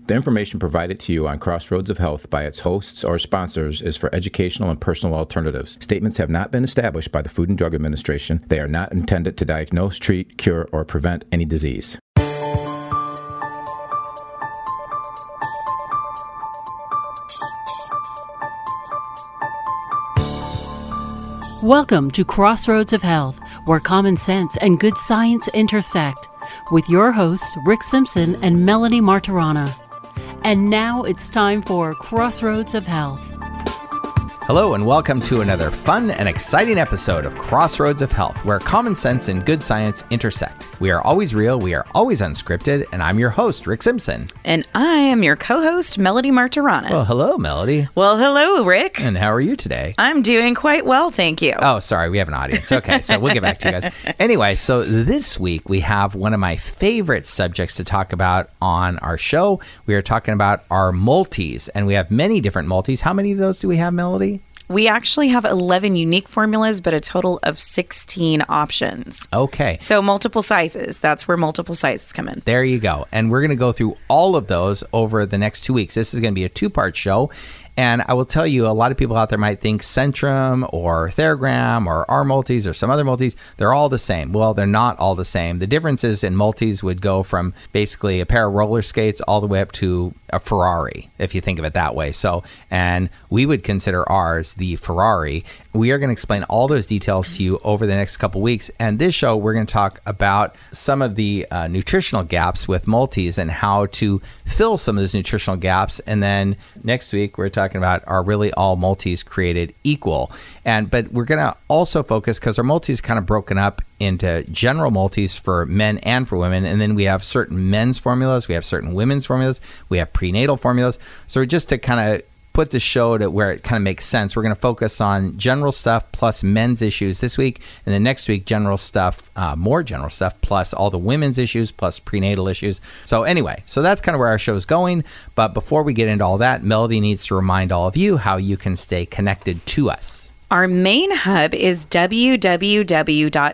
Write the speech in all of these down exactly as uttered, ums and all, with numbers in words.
The information provided to you on Crossroads of Health by its hosts or sponsors is for educational and personal alternatives. Statements have not been established by the Food and Drug Administration. They are not intended to diagnose, treat, cure, or prevent any disease. Welcome to Crossroads of Health, where common sense and good science intersect, with your hosts Rick Simpson and Melody Martirana. And now it's time for Crossroads of Health. Hello and welcome to another fun and exciting episode of Crossroads of Health, where common sense and good science intersect. We are always real, we are always unscripted, and I'm your host, Rick Simpson. And I am your co-host, Melody Martirana. Well, hello, Melody. Well, hello, Rick. And how are you today? I'm doing quite well, thank you. Oh, sorry, we have an audience. Okay, so we'll get back to you guys. Anyway, so this week we have one of my favorite subjects to talk about on our show. We are talking about our multis, and we have many different multis. How many of those do we have, Melody? We actually have eleven unique formulas, but a total of sixteen options. Okay. So multiple sizes. That's where multiple sizes come in. There you go. And we're going to go through all of those over the next two weeks. This is going to be a two-part show. And I will tell you, a lot of people out there might think Centrum or Theragram or our multis or some other multis, they're all the same. Well, they're not all the same. The differences in multis would go from basically a pair of roller skates all the way up to a Ferrari, if you think of it that way. So, and we would consider ours the Ferrari. We are going to explain all those details to you over the next couple weeks. And this show, we're going to talk about some of the uh, nutritional gaps with multis and how to fill some of those nutritional gaps. And then next week, we're talking about are really all multis created equal. And but we're going to also focus, because our multis kind of broken up into general multis for men and for women. And then we have certain men's formulas. We have certain women's formulas. We have prenatal formulas. So just to kind of put the show to where it kind of makes sense, we're going to focus on general stuff plus men's issues this week, and then next week general stuff, uh, more general stuff plus all the women's issues plus prenatal issues. So anyway, so that's kind of where our show is going. But before we get into all that, Melody needs to remind all of you how you can stay connected to us. Our main hub is w w w dot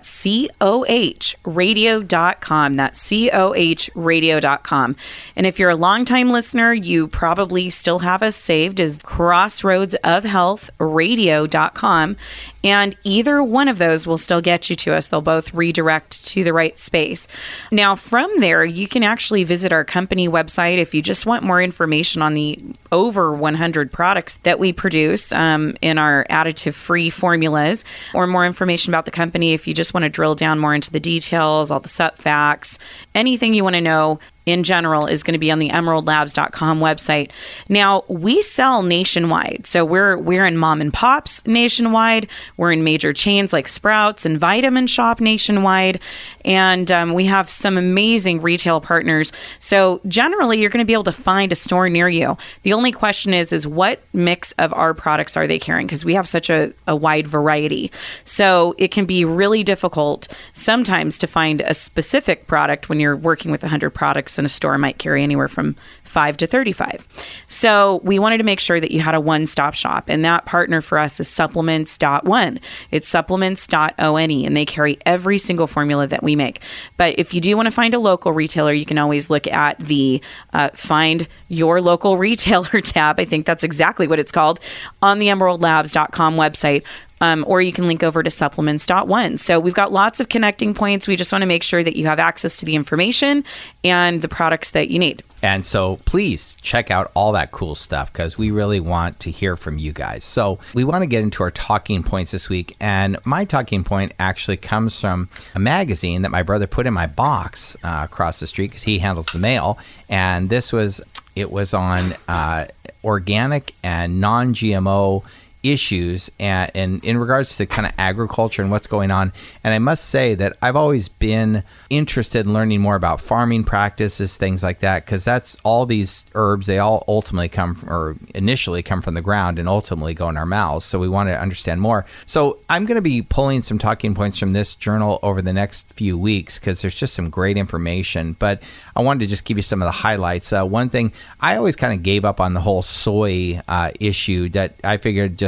coh radio dot com. That's coh radio dot com. And if you're a longtime listener, you probably still have us saved as crossroads of health radio dot com. And either one of those will still get you to us. They'll both redirect to the right space. Now, from there, you can actually visit our company website if you just want more information on the over one hundred products that we produce um, in our additive-free formulas, or more information about the company if you just want to drill down more into the details, all the sup facts, anything you want to know in general is going to be on the emerald labs dot com website. Now, we sell nationwide. So we're we're in mom and pops nationwide. We're in major chains like Sprouts and Vitamin Shop nationwide. And um, we have some amazing retail partners. So generally, you're going to be able to find a store near you. The only question is, is what mix of our products are they carrying? Because we have such a, a wide variety. So it can be really difficult sometimes to find a specific product when you're working with one hundred products, and a store might carry anywhere from five to thirty-five. So we wanted to make sure that you had a one-stop shop, and that partner for us is supplements dot one. It's supplements dot one, and they carry every single formula that we make. But if you do want to find a local retailer, you can always look at the uh, Find Your Local Retailer tab. I think that's exactly what it's called on the emerald labs dot com website. Um, or you can link over to supplements dot one. So we've got lots of connecting points. We just want to make sure that you have access to the information and the products that you need. And so please check out all that cool stuff, because we really want to hear from you guys. So we want to get into our talking points this week. And my talking point actually comes from a magazine that my brother put in my box uh, across the street, because he handles the mail. And this was, it was on uh, organic and non-G M O issues and, and in regards to kind of agriculture and what's going on. And I must say that I've always been interested in learning more about farming practices, things like that, because that's all these herbs, they all ultimately come from, or initially come from the ground and ultimately go in our mouths. So we want to understand more. So I'm going to be pulling some talking points from this journal over the next few weeks, because there's just some great information. But I wanted to just give you some of the highlights. Uh, one thing, I always kind of gave up on the whole soy uh, issue, that I figured just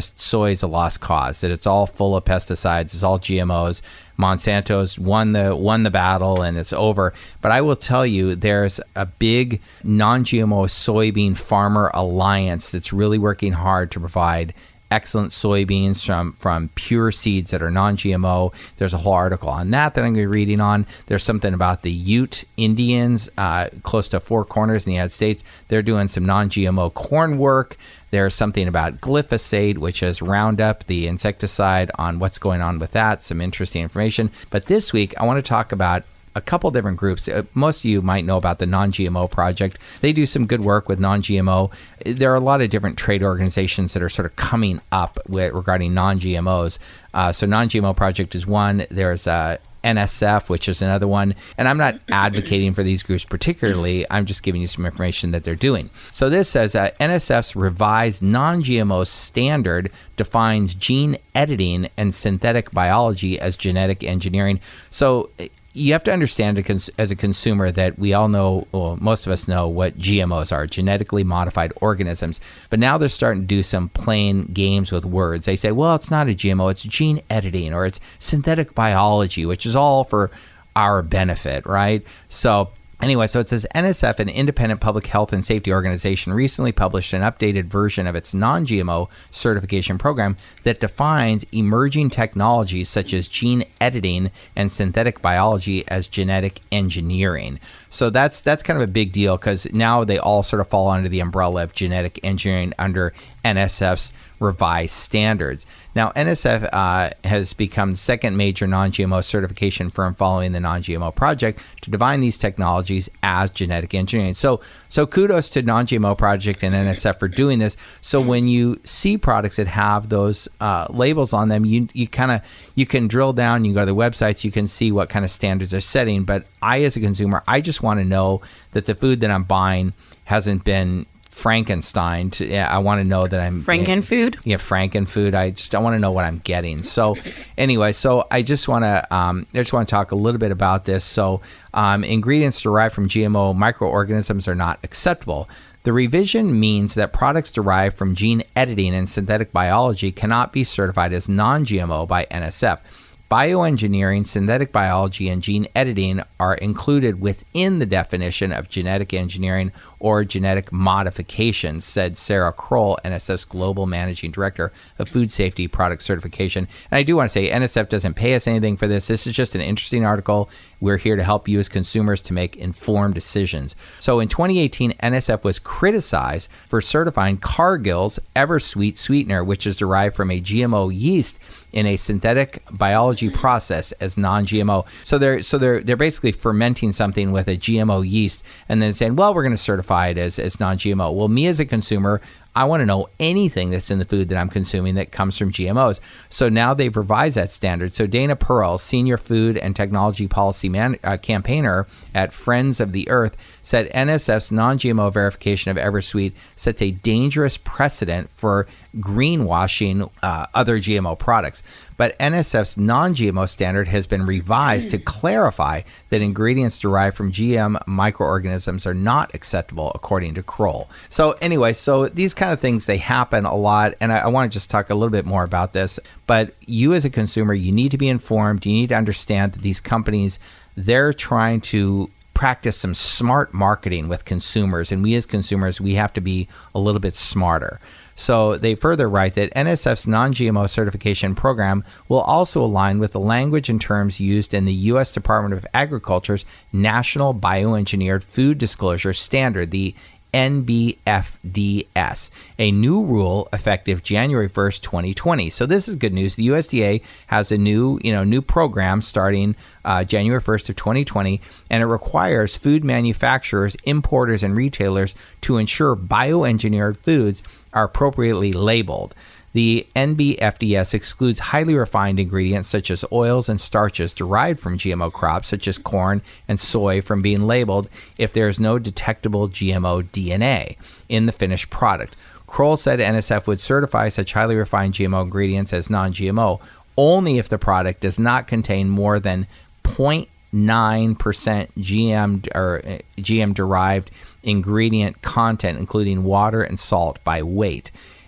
just soy is a lost cause, that it's all full of pesticides, it's all G M Os. Monsanto's won the won the battle and it's over. But I will tell you, there's a big non-G M O soybean farmer alliance that's really working hard to provide excellent soybeans from, from pure seeds that are non-G M O. There's a whole article on that that I'm going to be reading on. There's something about the Ute Indians, uh, close to Four Corners in the United States. They're doing some non-G M O corn work. There's something about glyphosate, which is Roundup, the insecticide, on what's going on with that. Some interesting information. But this week, I want to talk about a couple different groups. Uh, most of you might know about the Non-G M O Project. They do some good work with non-G M O. There are a lot of different trade organizations that are sort of coming up with, regarding non-G M Os. Uh, so Non-G M O Project is one. There's uh, N S F, which is another one. And I'm not advocating for these groups particularly. I'm just giving you some information that they're doing. So this says uh, N S F's revised non-G M O standard defines gene editing and synthetic biology as genetic engineering. So you have to understand as a consumer that we all know, well, most of us know what G M Os are, genetically modified organisms. But now they're starting to do some playing games with words. They say, well, it's not a G M O, it's gene editing, or it's synthetic biology, which is all for our benefit, right? So anyway, so it says N S F, an independent public health and safety organization, recently published an updated version of its non-G M O certification program that defines emerging technologies such as gene editing and synthetic biology as genetic engineering. So that's that's kind of a big deal because now they all sort of fall under the umbrella of genetic engineering under N S F's revised standards. Now, N S F uh, has become the second major non-G M O certification firm following the Non-G M O Project to define these technologies as genetic engineering. So, so kudos to Non-G M O Project and N S F for doing this. So when you see products that have those uh, labels on them, you you kind of you can drill down. You can go to the websites. You can see what kind of standards they're setting. But I, as a consumer, I just want to know that the food that I'm buying hasn't been Frankenstein. To, yeah, I want to know that I'm Frankenfood. Yeah, Frankenfood. I just I want to know what I'm getting. So, anyway, so I just want to um, I just want to talk a little bit about this. So, um, ingredients derived from G M O microorganisms are not acceptable. The revision means that products derived from gene editing and synthetic biology cannot be certified as non-G M O by N S F. Bioengineering, synthetic biology, and gene editing are included within the definition of genetic engineering or genetic modification, said Sarah Kroll, N S F's Global Managing Director of Food Safety Product Certification. And I do want to say N S F doesn't pay us anything for this. This is just an interesting article. We're here to help you as consumers to make informed decisions. So in twenty eighteen, N S F was criticized for certifying Cargill's Eversweet sweetener, which is derived from a G M O yeast in a synthetic biology process, as non-G M O. So they're so they're they're basically fermenting something with a G M O yeast and then saying, well, we're going to certify it as, as non-G M O. Well, me as a consumer, I want to know anything that's in the food that I'm consuming that comes from G M Os. So now they've revised that standard. So Dana Pearl, Senior Food and Technology Policy man, uh, Campaigner at Friends of the Earth, said N S F's non-G M O verification of Eversweet sets a dangerous precedent for greenwashing uh, other G M O products. But N S F's non-G M O standard has been revised to clarify that ingredients derived from G M microorganisms are not acceptable, according to Kroll. So anyway, so these kind of things, they happen a lot, and I, I want to just talk a little bit more about this. But you as a consumer, you need to be informed. You need to understand that these companies, they're trying to practice some smart marketing with consumers, and we as consumers, we have to be a little bit smarter. So they further write that N S F's non-G M O certification program will also align with the language and terms used in the U S Department of Agriculture's National Bioengineered Food Disclosure Standard, the N B F D S, a new rule effective January first, twenty twenty. So this is good news. The U S D A has a new, you know, new program starting uh, January first of twenty twenty, and it requires food manufacturers, importers, and retailers to ensure bioengineered foods are appropriately labeled. The N B F D S excludes highly refined ingredients such as oils and starches derived from G M O crops, such as corn and soy, from being labeled if there is no detectable G M O D N A in the finished product. Kroll said N S F would certify such highly refined G M O ingredients as non-G M O only if the product does not contain more than zero point nine percent G M or G M derived ingredient content, including water and salt, by weight.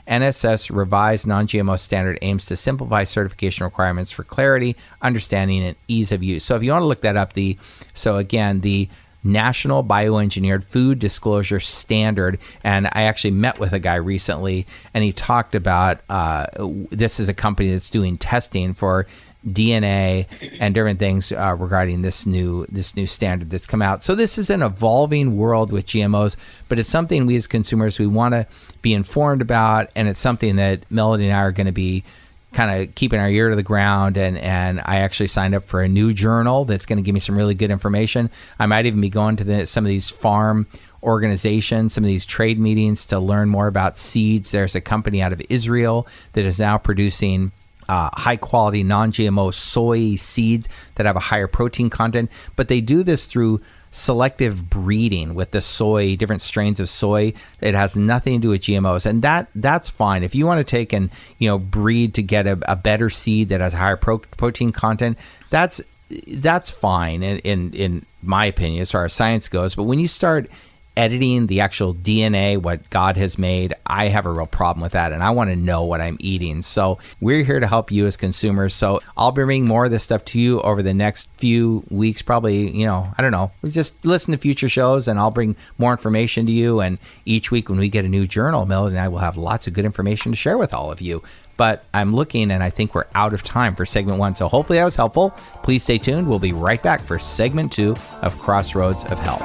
N S S revised non-G M O standard aims to simplify certification requirements for clarity, understanding, and ease of use. So if you want to look that up, the so again, the National Bioengineered Food Disclosure Standard, and I actually met with a guy recently, and he talked about uh, this is a company that's doing testing for D N A and different things uh, regarding this new this new standard that's come out. So this is an evolving world with G M Os, but it's something we as consumers, we want to be informed about, and it's something that Melody and I are going to be kind of keeping our ear to the ground. And, and I actually signed up for a new journal that's going to give me some really good information. I might even be going to the, some of these farm organizations, some of these trade meetings to learn more about seeds. There's a company out of Israel that is now producing Uh, high-quality non-G M O soy seeds that have a higher protein content, but they do this through selective breeding with the soy, different strains of soy. It has nothing to do with G M Os, and that that's fine. If you want to take and you know breed to get a, a better seed that has higher pro- protein content, that's that's fine in, in in my opinion as far as science goes. But when you start editing the actual D N A, what God has made, I have a real problem with that, and I want to know what I'm eating. So we're here to help you as consumers. So I'll be bringing more of this stuff to you over the next few weeks, probably, you know, I don't know, just listen to future shows, and I'll bring more information to you. And each week when we get a new journal, Melody and I will have lots of good information to share with all of you. But I'm looking, and I think we're out of time for segment one. So hopefully that was helpful. Please stay tuned. We'll be right back for segment two of Crossroads of Health.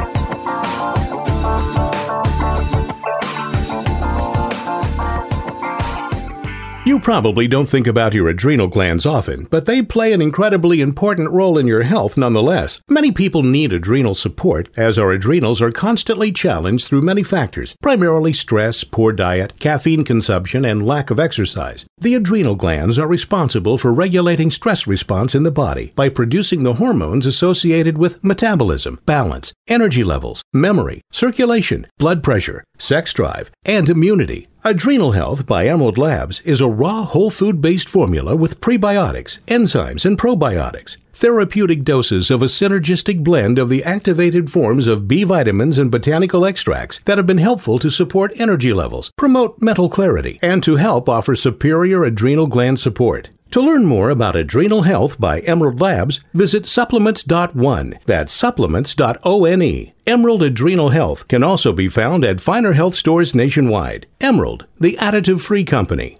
You probably don't think about your adrenal glands often, but they play an incredibly important role in your health nonetheless. Many people need adrenal support, as our adrenals are constantly challenged through many factors, primarily stress, poor diet, caffeine consumption, and lack of exercise. The adrenal glands are responsible for regulating stress response in the body by producing the hormones associated with metabolism, balance, energy levels, memory, circulation, blood pressure, sex drive, and immunity. Adrenal Health by Emerald Labs is a raw whole food-based formula with prebiotics, enzymes, and probiotics. Therapeutic doses of a synergistic blend of the activated forms of B vitamins and botanical extracts that have been helpful to support energy levels, promote mental clarity, and to help offer superior adrenal gland support. To learn more about Adrenal Health by Emerald Labs, visit supplements dot one. That's supplements dot one. Emerald Adrenal Health can also be found at finer health stores nationwide. Emerald, the additive-free company.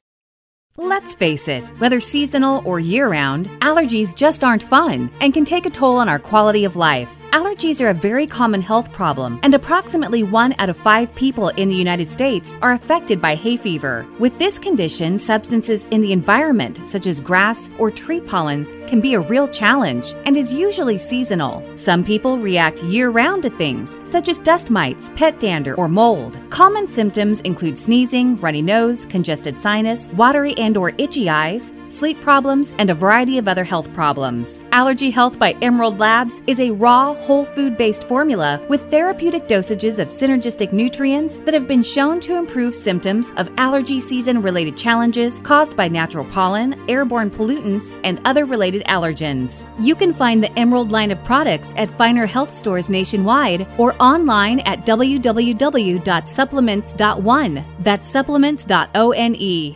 Let's face it, whether seasonal or year-round, allergies just aren't fun and can take a toll on our quality of life. Allergies are a very common health problem, and approximately one out of five people in the United States are affected by hay fever. With this condition, substances in the environment, such as grass or tree pollens, can be a real challenge and is usually seasonal. Some people react year-round to things, such as dust mites, pet dander, or mold. Common symptoms include sneezing, runny nose, congested sinus, watery and or itchy eyes, sleep problems, and a variety of other health problems. Allergy Health by Emerald Labs is a raw, whole food-based formula with therapeutic dosages of synergistic nutrients that have been shown to improve symptoms of allergy season-related challenges caused by natural pollen, airborne pollutants, and other related allergens. You can find the Emerald line of products at finer health stores nationwide or online at w w w dot supplements dot one. That's supplements dot one.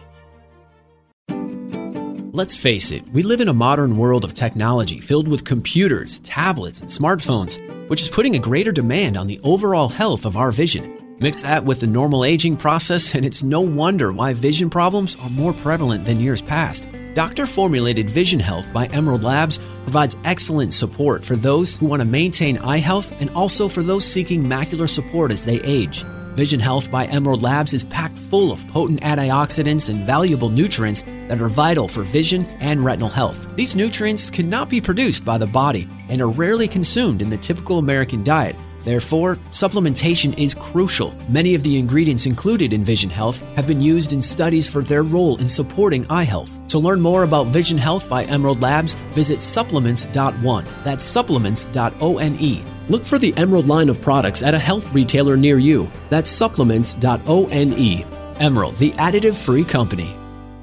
Let's face it, we live in a modern world of technology filled with computers, tablets, and smartphones, which is putting a greater demand on the overall health of our vision. Mix that with the normal aging process, and it's no wonder why vision problems are more prevalent than years past. Doctor-formulated Vision Health by Emerald Labs provides excellent support for those who want to maintain eye health and also for those seeking macular support as they age. Vision Health by Emerald Labs is packed full of potent antioxidants and valuable nutrients that are vital for vision and retinal health. These nutrients cannot be produced by the body and are rarely consumed in the typical American diet. Therefore, supplementation is crucial. Many of the ingredients included in Vision Health have been used in studies for their role in supporting eye health. To learn more about Vision Health by Emerald Labs, visit supplements dot one. That's supplements dot one. Look for the Emerald line of products at a health retailer near you. That's supplements dot one. Emerald, the additive-free company.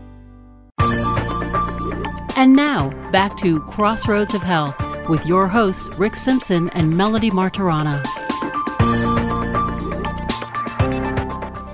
And now, back to Crossroads of Health with your hosts, Rick Simpson and Melody Martirana.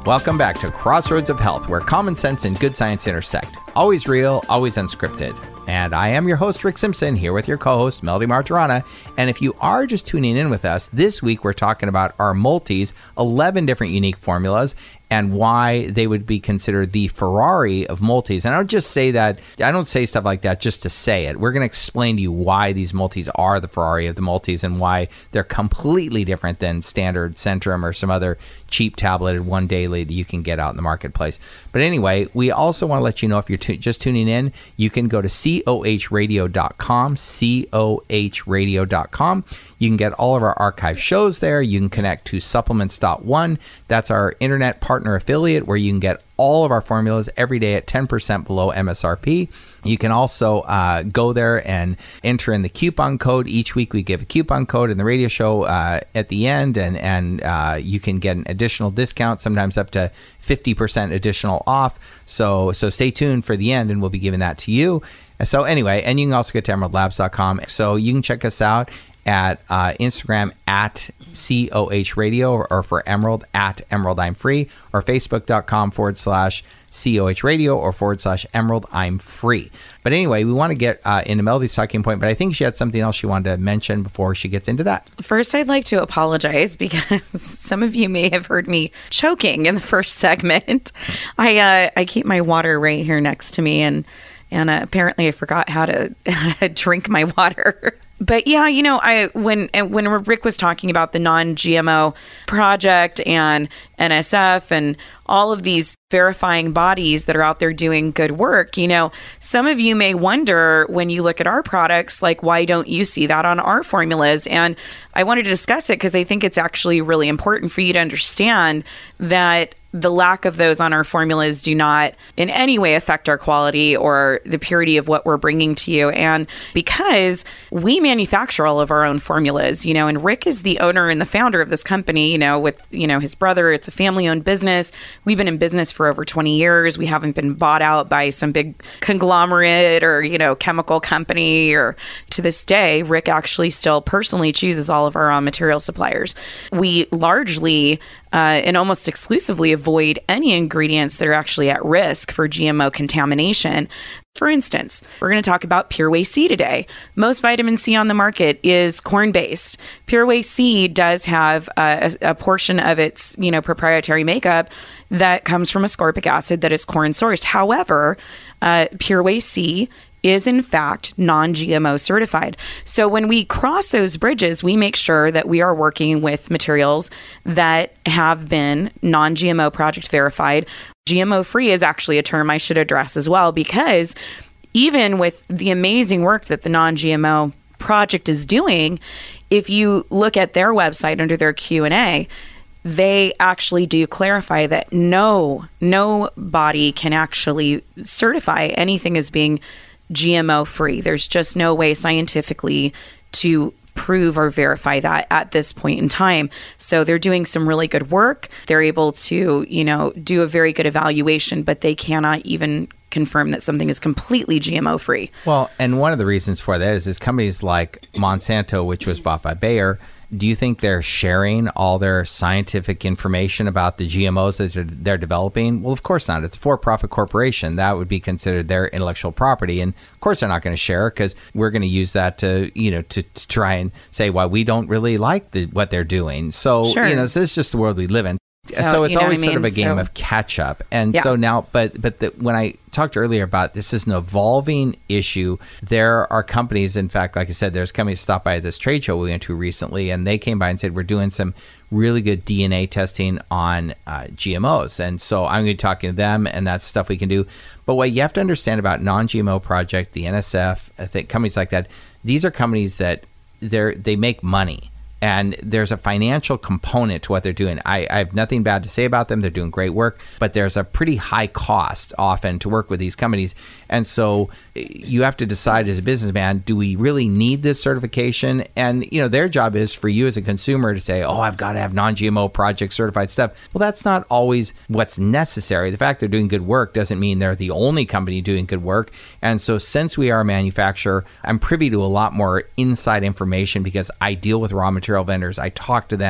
Welcome back to Crossroads of Health, where common sense and good science intersect. Always real, always unscripted. And I am your host, Rick Simpson, here with your co-host, Melody Martirana. And if you are just tuning in with us, this week we're talking about our multis, eleven different unique formulas, and why they would be considered the Ferrari of multis. And I don't just say that, I don't say stuff like that just to say it. We're going to explain to you why these multis are the Ferrari of the multis and why they're completely different than standard Centrum or some other cheap tableted one daily that you can get out in the marketplace. But anyway, we also want to let you know, if you're tu- just tuning in, you can go to C O H radio dot com, C O H radio dot com. You can get all of our archive shows there. You can connect to supplements dot one. That's our internet partner affiliate where you can get all of our formulas every day at ten percent below M S R P. You can also uh, go there and enter in the coupon code. Each week we give a coupon code in the radio show uh, at the end, and, and uh, you can get an additional discount, sometimes up to fifty percent additional off. So, so stay tuned for the end, and we'll be giving that to you. So anyway, and you can also get to emerald labs dot com. So you can check us out at uh, Instagram at C O H Radio, or, or for Emerald at Emerald I'm Free, or Facebook.com forward slash C O H Radio, or forward slash Emerald I'm Free. But anyway, we want to get uh, into Melody's talking point, but I think she had something else she wanted to mention before she gets into that. First, I'd like to apologize because some of you may have heard me choking in the first segment. I uh, I keep my water right here next to me, and and uh, apparently I forgot how to, how to drink my water. But yeah, you know, I when when Rick was talking about the non-G M O project and N S F and all of these verifying bodies that are out there doing good work, you know, some of you may wonder when you look at our products, like, why don't you see that on our formulas? And I wanted to discuss it because I think it's actually really important for you to understand that the lack of those on our formulas do not in any way affect our quality or the purity of what we're bringing to you. And because we manufacture all of our own formulas, you know, and Rick is the owner and the founder of this company, you know, with, you know, his brother. It's a family-owned business. We've been in business for over twenty years. We haven't been bought out by some big conglomerate or, you know, chemical company. Or to this day, Rick actually still personally chooses all of our raw material suppliers. We largely Uh, and almost exclusively avoid any ingredients that are actually at risk for G M O contamination. For instance, we're going to talk about Pure Whey C today. Most vitamin C on the market is corn-based. Pure Whey C does have uh, a, a portion of its, you know, proprietary makeup that comes from ascorbic acid that is corn sourced. However, uh, Pure Whey C is in fact non-G M O certified. So when we cross those bridges, we make sure that we are working with materials that have been non-G M O project verified. G M O free is actually a term I should address as well, because even with the amazing work that the non-G M O project is doing, if you look at their website under their Q and A, they actually do clarify that no, no body can actually certify anything as being G M O free. There's just no way scientifically to prove or verify that at this point in time. So they're doing some really good work. They're able to, you know, do a very good evaluation, but they cannot even confirm that something is completely G M O free. Well, and one of the reasons for that is, is companies like Monsanto, which was bought by Bayer. Do you think they're sharing all their scientific information about the G M Os that they're, they're developing? Well, of course not. It's a for-profit corporation. That would be considered their intellectual property. And of course they're not going to share it, because we're going to use that to, you know, to, to try and say why we don't really like the, what they're doing. So, sure. you know, this is just the world we live in. So, So, it's you know always what I sort of a mean? game So- of catch up. And Yeah. so now, but but the, when I talked earlier about this is an evolving issue, there are companies, in fact, like I said, there's companies stopped by this trade show we went to recently, and they came by and said, we're doing some really good D N A testing on uh, G M Os. And so I'm going to be talking to them, and that's stuff we can do. But what you have to understand about non-G M O Project, the N S F, I think companies like that, these are companies that they're they make money. And there's a financial component to what they're doing. I, I have nothing bad to say about them. They're doing great work, but there's a pretty high cost often to work with these companies. And so you have to decide as a businessman, do we really need this certification? And, you know, their job is for you as a consumer to say, oh, I've got to have non-G M O project certified stuff. Well, that's not always what's necessary. The fact they're doing good work doesn't mean they're the only company doing good work. And so since we are a manufacturer, I'm privy to a lot more inside information because I deal with raw material vendors. I talk to them.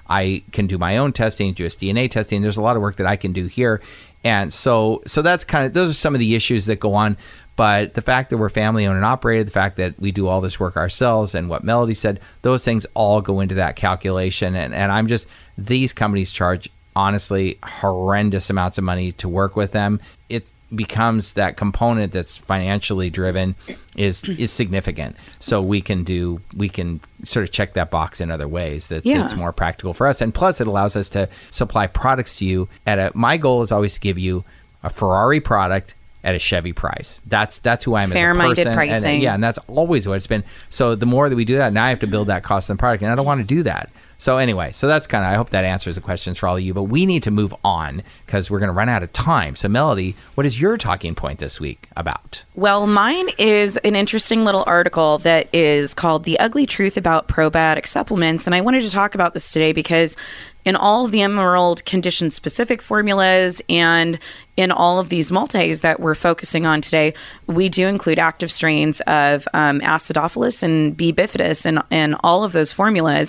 I can do my own testing, do S D N A testing. There's a lot of work that I can do here. And so so that's kind of, those are some of the issues that go on. But the fact that we're family owned and operated, the fact that we do all this work ourselves, and what Melody said, those things all go into that calculation. And, and I'm just, these companies charge, honestly, horrendous amounts of money to work with them. It becomes that component that's financially driven is is significant. So we can do, we can sort of check that box in other ways that Yeah. it's more practical for us. And plus it allows us to supply products to you at a, my goal is always to give you a Ferrari product at a Chevy price. That's that's who I am as a Fair-minded person. pricing. And, yeah, and that's always what it's been. So the more that we do that, now I have to build that cost of the product, and I don't want to do that. So anyway, so that's kind of, I hope that answers the questions for all of you, but we need to move on because we're going to run out of time. So Melody, what is your talking point this week about? Well, mine is an interesting little article that is called The Ugly Truth About Probiotic Supplements. And I wanted to talk about this today because in all of the Emerald condition specific formulas and in all of these multis that we're focusing on today, we do include active strains of um, Acidophilus and B. bifidus and, and all of those formulas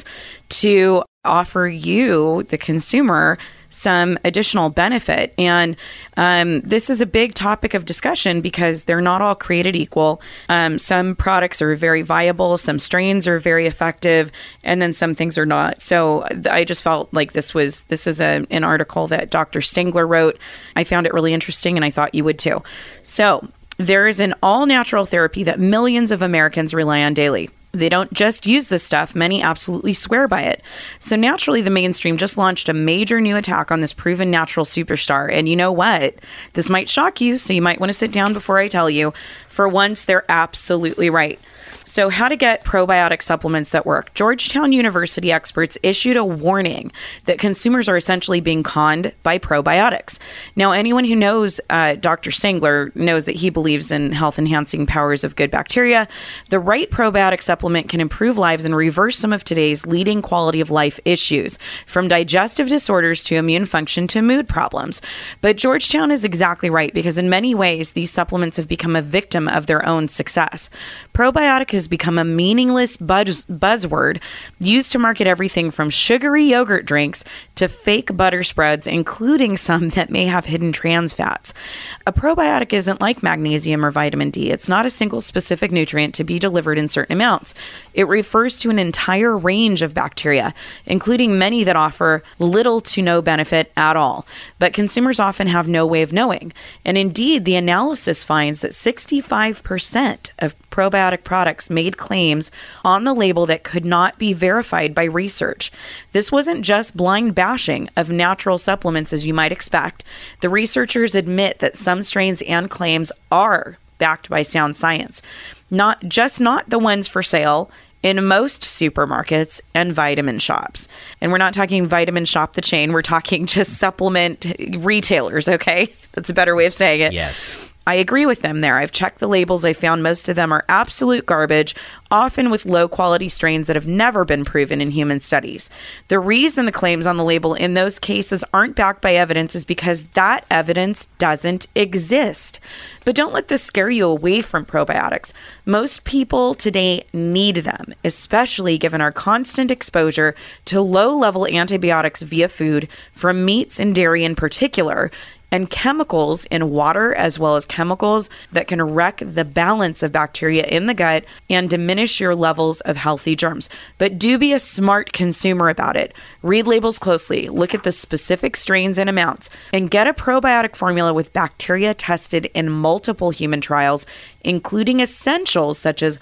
to offer you, the consumer, some additional benefit. And um, this is a big topic of discussion because they're not all created equal. Um, some products are very viable, some strains are very effective, and then some things are not. So I just felt like this was this is a, an article that Doctor Stingler wrote. I found it really interesting, and I thought you would too. So there is an all-natural therapy that millions of Americans rely on daily. They don't just use this stuff. Many absolutely swear by it. So naturally, the mainstream just launched a major new attack on this proven natural superstar. And you know what? This might shock you, so you might want to sit down before I tell you. For once, they're absolutely right. So how to get probiotic supplements that work. Georgetown University experts issued a warning that consumers are essentially being conned by probiotics. Now, anyone who knows uh, Doctor Singler knows that he believes in health-enhancing powers of good bacteria. The right probiotic supplement can improve lives and reverse some of today's leading quality of life issues, from digestive disorders to immune function to mood problems. But Georgetown is exactly right because in many ways, these supplements have become a victim of their own success. Probiotic has become a meaningless buzz- buzzword used to market everything from sugary yogurt drinks to fake butter spreads, including some that may have hidden trans fats. A probiotic isn't like magnesium or vitamin D. It's not a single specific nutrient to be delivered in certain amounts. It refers to an entire range of bacteria, including many that offer little to no benefit at all. But consumers often have no way of knowing. And indeed, the analysis finds that sixty-five percent of probiotic products made claims on the label that could not be verified by research. This wasn't just blind bashing of natural supplements as you might expect. The researchers admit that some strains and claims are backed by sound science, not just not the ones for sale in most supermarkets and vitamin shops. And we're not talking Vitamin Shop the chain, we're talking just supplement retailers, okay? That's a better way of saying it. Yes. I agree with them there. I've checked the labels. I found most of them are absolute garbage, often with low quality strains that have never been proven in human studies. The reason the claims on the label in those cases aren't backed by evidence is because that evidence doesn't exist. But don't let this scare you away from probiotics. Most people today need them, especially given our constant exposure to low-level antibiotics via food, from meats and dairy in particular, and chemicals in water, as well as chemicals that can wreck the balance of bacteria in the gut and diminish your levels of healthy germs. But do be a smart consumer about it. Read labels closely, look at the specific strains and amounts, and get a probiotic formula with bacteria tested in multiple human trials, including essentials such as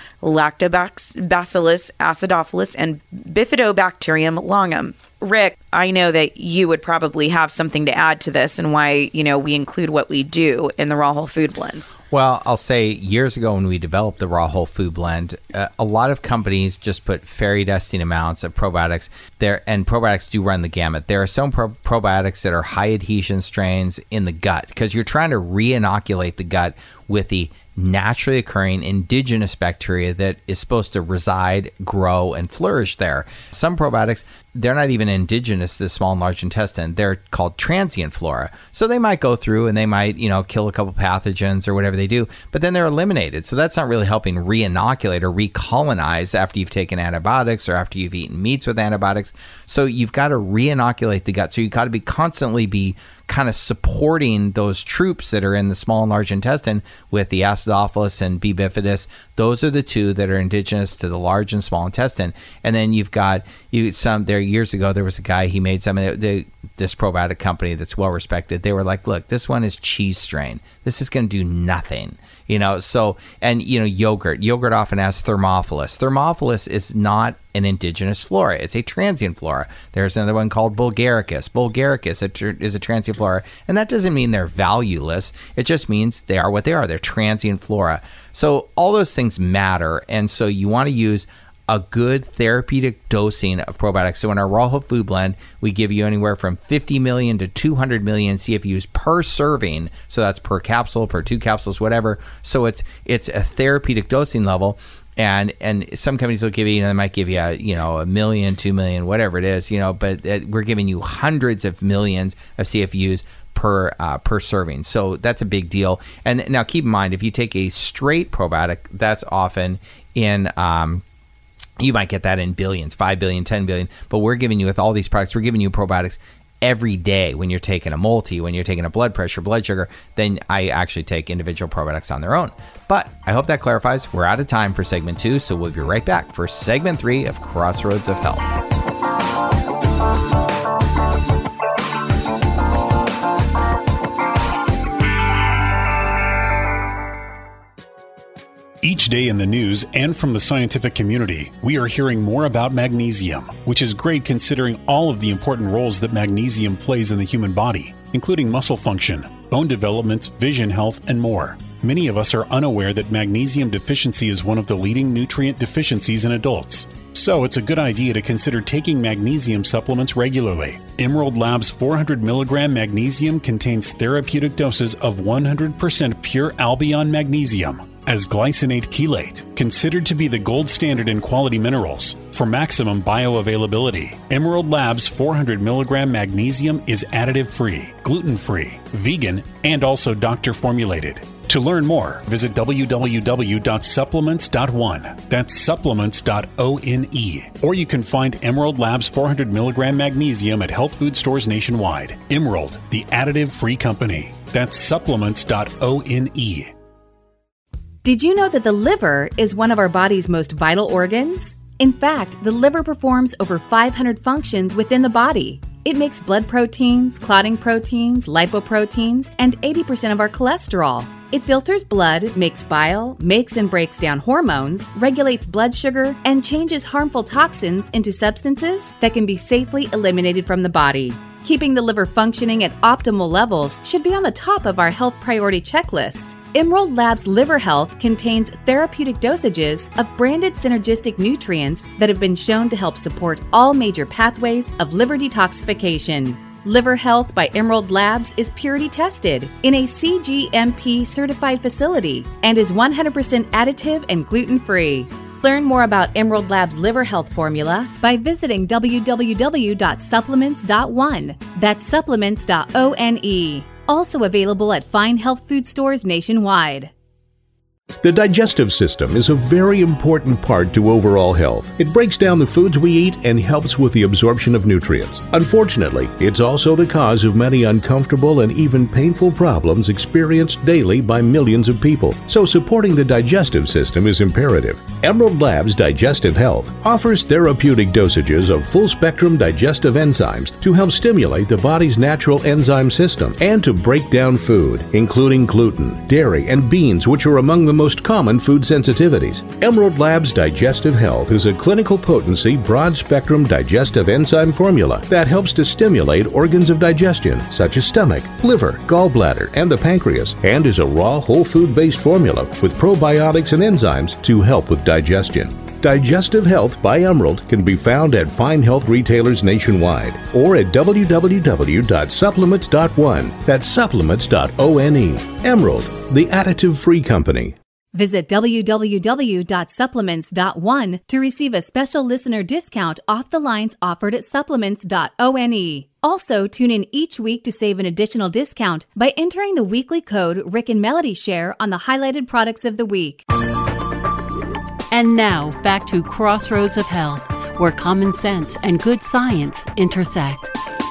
Lactobacillus acidophilus and Bifidobacterium longum. Rick, I know that you would probably have something to add to this and why, you know, we include what we do in the raw whole food blends. Well, I'll say years ago when we developed the raw whole food blend, uh, a lot of companies just put fairy dusting amounts of probiotics there, and probiotics do run the gamut. There are some pro- probiotics that are high adhesion strains in the gut because you're trying to re-inoculate the gut with the naturally occurring indigenous bacteria that is supposed to reside, grow, and flourish there. Some probiotics they're not even indigenous to the small and large intestine. They're called transient flora. So they might go through and they might, you know, kill a couple pathogens or whatever they do, but then they're eliminated. So that's not really helping re-inoculate or recolonize after you've taken antibiotics or after you've eaten meats with antibiotics. So you've got to re-inoculate the gut. So you've got to be constantly be kind of supporting those troops that are in the small and large intestine with the Acidophilus and B. bifidus. Those are the two that are indigenous to the large and small intestine. And then you've got you some there years ago, there was a guy, he made some of the, this probiotic company that's well respected. They were like, look, this one is cheese strain. This is going to do nothing. You know, so, and, you know, yogurt. Yogurt often has Thermophilus. Thermophilus is not an indigenous flora. It's a transient flora. There's another one called Bulgaricus. Bulgaricus is a transient flora. And that doesn't mean they're valueless. It just means they are what they are. They're transient flora. So all those things matter. And so you want to use a good therapeutic dosing of probiotics. So in our Raw Whole Food Blend, we give you anywhere from fifty million to two hundred million C F Us per serving. So that's per capsule, per two capsules, whatever. So it's it's a therapeutic dosing level. And and some companies will give you, you know, they might give you, a, you know, a million, two million, whatever it is, you know, but we're giving you hundreds of millions of C F Us per uh, per serving. So that's a big deal. And now keep in mind, if you take a straight probiotic, that's often in... Um, you might get that in billions, five billion, ten billion, but we're giving you, with all these products, we're giving you probiotics every day. When you're taking a multi, when you're taking a blood pressure, blood sugar, then I actually take individual probiotics on their own. But I hope that clarifies. We're out of time for segment two, so we'll be right back for segment three of Crossroads of Health. Each day in the news and from the scientific community, we are hearing more about magnesium, which is great considering all of the important roles that magnesium plays in the human body, including muscle function, bone development, vision health, and more. Many of us are unaware that magnesium deficiency is one of the leading nutrient deficiencies in adults. So it's a good idea to consider taking magnesium supplements regularly. Emerald Labs four hundred milligram magnesium contains therapeutic doses of one hundred percent pure Albion magnesium as glycinate chelate, considered to be the gold standard in quality minerals. For maximum bioavailability, Emerald Labs four hundred milligram magnesium is additive-free, gluten-free, vegan, and also doctor-formulated. To learn more, visit w w w dot supplements dot one. That's supplements dot one. Or you can find Emerald Labs four hundred milligram magnesium at health food stores nationwide. Emerald, the additive-free company. That's supplements dot one. Did you know that the liver is one of our body's most vital organs? In fact, the liver performs over five hundred functions within the body. It makes blood proteins, clotting proteins, lipoproteins, and eighty percent of our cholesterol. It filters blood, makes bile, makes and breaks down hormones, regulates blood sugar, and changes harmful toxins into substances that can be safely eliminated from the body. Keeping the liver functioning at optimal levels should be on the top of our health priority checklist. Emerald Labs Liver Health contains therapeutic dosages of branded synergistic nutrients that have been shown to help support all major pathways of liver detoxification. Liver Health by Emerald Labs is purity tested in a C G M P certified facility and is one hundred percent additive and gluten-free. Learn more about Emerald Labs Liver Health Formula by visiting w w w dot supplements dot one. That's supplements dot one. Also available at fine health food stores nationwide. The digestive system is a very important part to overall health. It breaks down the foods we eat and helps with the absorption of nutrients. Unfortunately, it's also the cause of many uncomfortable and even painful problems experienced daily by millions of people. So supporting the digestive system is imperative. Emerald Labs Digestive Health offers therapeutic dosages of full-spectrum digestive enzymes to help stimulate the body's natural enzyme system and to break down food, including gluten, dairy, and beans, which are among the most common food sensitivities. Emerald Labs Digestive Health is a clinical potency, broad-spectrum digestive enzyme formula that helps to stimulate organs of digestion, such as stomach, liver, gallbladder, and the pancreas, and is a raw, whole food-based formula with probiotics and enzymes to help with digestion. Digestive Health by Emerald can be found at fine health retailers nationwide or at w w w dot supplements dot one. That's supplements dot one. Emerald, the additive-free company. Visit w w w dot supplements dot one to receive a special listener discount off the lines offered at supplements dot one. Also, tune in each week to save an additional discount by entering the weekly code Rick and Melody Share on the highlighted products of the week. And now, back to Crossroads of Health, where common sense and good science intersect.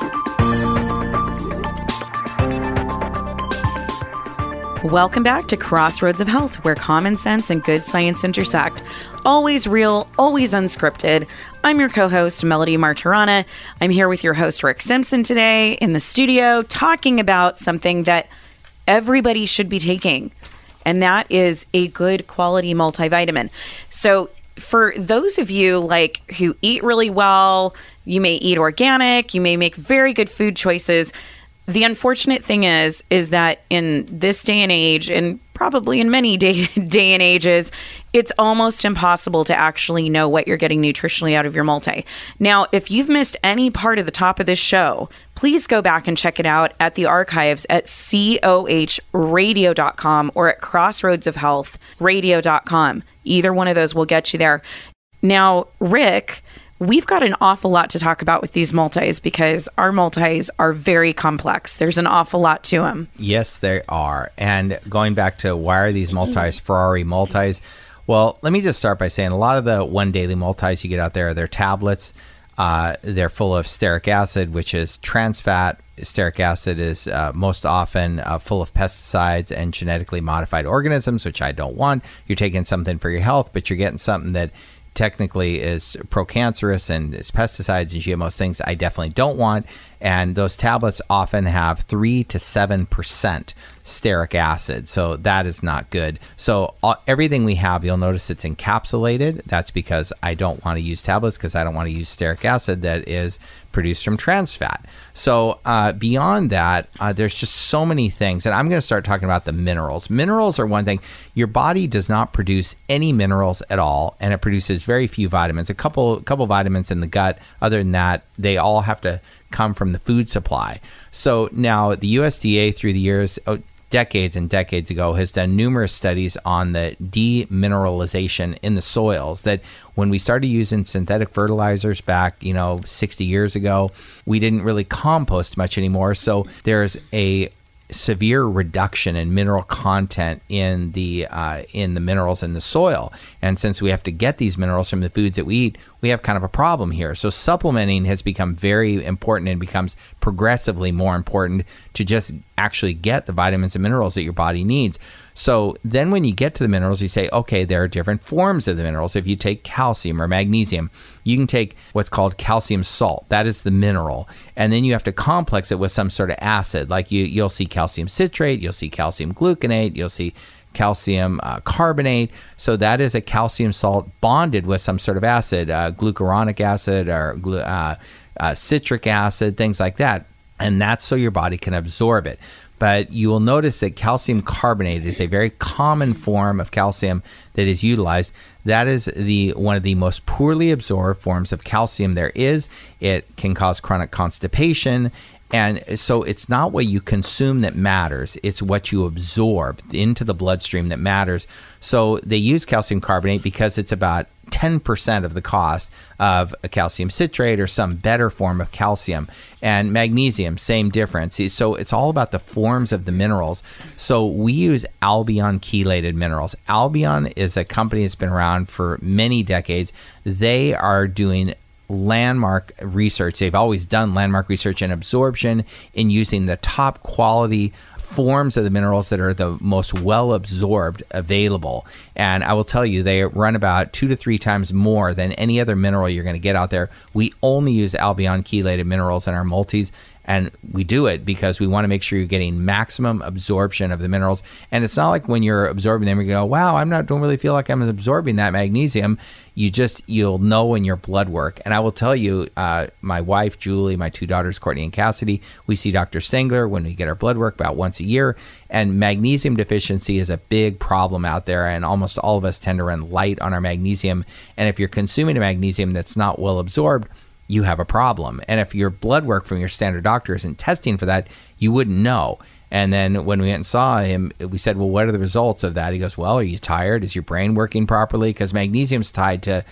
Welcome back to Crossroads of Health, where common sense and good science intersect. Always real, always unscripted. I'm your co-host, Melody Martirana. I'm here with your host, Rick Simpson, today in the studio, talking about something that everybody should be taking, and that is a good quality multivitamin. So for those of you like who eat really well, you may eat organic, you may make very good food choices. The unfortunate thing is, is that in this day and age, and probably in many day, day and ages, it's almost impossible to actually know what you're getting nutritionally out of your multi. Now, if you've missed any part of the top of this show, please go back and check it out at the archives at C O H radio dot com or at crossroads of health radio dot com. Either one of those will get you there. Now, Rick, we've got an awful lot to talk about with these multis because our multis are very complex. There's an awful lot to them. Yes, they are. And going back to why are these multis Ferrari multis? Well, let me just start by saying a lot of the one daily multis you get out there, they're tablets. Uh, they're full of stearic acid, which is trans fat. Stearic acid is uh, most often uh, full of pesticides and genetically modified organisms, which I don't want. You're taking something for your health, but you're getting something that technically is pro-cancerous and is pesticides and G M Os, things I definitely don't want. And those tablets often have three to seven percent stearic acid. So that is not good. So uh, everything we have, you'll notice it's encapsulated. That's because I don't want to use tablets because I don't want to use stearic acid that is produced from trans fat. So uh, beyond that, uh, there's just so many things. And I'm going to start talking about the minerals. Minerals are one thing. Your body does not produce any minerals at all, and it produces very few vitamins. A couple, couple vitamins in the gut. Other than that, they all have to come from the food supply. So now the U S D A through the years, oh, decades and decades ago, has done numerous studies on the demineralization in the soils, that when we started using synthetic fertilizers back, you know, sixty years ago, we didn't really compost much anymore. So there's a severe reduction in mineral content in the uh, in the minerals in the soil. And since we have to get these minerals from the foods that we eat, we have kind of a problem here. So supplementing has become very important and becomes progressively more important to just actually get the vitamins and minerals that your body needs. So then when you get to the minerals, you say, okay, there are different forms of the minerals. If you take calcium or magnesium, you can take what's called calcium salt. That is the mineral. And then you have to complex it with some sort of acid. Like you, you'll see calcium citrate, you'll see calcium gluconate, you'll see calcium uh, carbonate. So that is a calcium salt bonded with some sort of acid, uh, glucuronic acid or glu- uh, uh, citric acid, things like that. And that's so your body can absorb it. But you will notice that calcium carbonate is a very common form of calcium that is utilized. That is the one of the most poorly absorbed forms of calcium there is. It can cause chronic constipation. And so it's not what you consume that matters. It's what you absorb into the bloodstream that matters. So they use calcium carbonate because it's about ten percent of the cost of a calcium citrate or some better form of calcium. And magnesium, same difference. So it's all about the forms of the minerals. So we use Albion chelated minerals. Albion is a company that's been around for many decades. They are doing landmark research. They've always done landmark research in absorption, in using the top quality forms of the minerals that are the most well absorbed available. And I will tell you, they run about two to three times more than any other mineral you're going to get out there. We only use Albion chelated minerals in our multis, and we do it because we want to make sure you're getting maximum absorption of the minerals. And it's not like when you're absorbing them, you go, wow, I'm not, don't really feel like I'm absorbing that magnesium. You just, you'll know in your blood work. And I will tell you, uh, my wife, Julie, my two daughters, Courtney and Cassidy, we see Doctor Stengler when we get our blood work about once a year. And magnesium deficiency is a big problem out there. And almost all of us tend to run light on our magnesium. And if you're consuming a magnesium that's not well absorbed, you have a problem. And if your blood work from your standard doctor isn't testing for that, you wouldn't know. And then when we went and saw him, we said, well, what are the results of that? He goes, well, are you tired? Is your brain working properly? Because magnesium's tied to